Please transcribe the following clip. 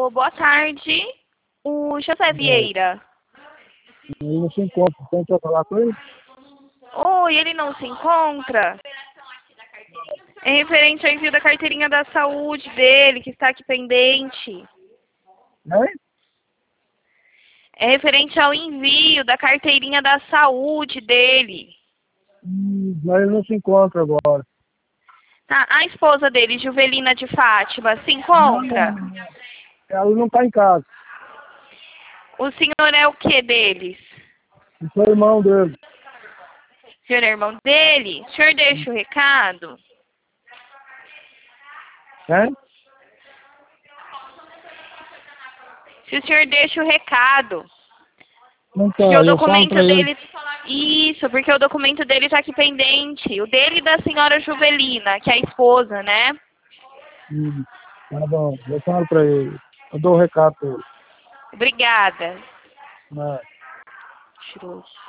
Alô, boa tarde. O José Vieira. Ele não se encontra. Tem que falar com ele? Oi, ele não se encontra? É referente ao envio da carteirinha da saúde dele, que está aqui pendente. Oi? É referente ao envio da carteirinha da saúde dele. Mas ele não se encontra agora. Tá, a esposa dele, Juvelina de Fátima, se encontra? Ela não está em casa. O senhor é o que deles? Eu sou irmão dele. O senhor é irmão dele? O senhor deixa o recado? Hein? Se o senhor deixa o recado. Não tá, Porque o eu falo documento pra ele. dele... Isso, porque o documento dele está aqui pendente. O dele e da senhora Juvelina, que é a esposa, né? Tá bom, eu falo pra ele. Eu dou o recado pra ele. Obrigada. Mas... Cheiroso.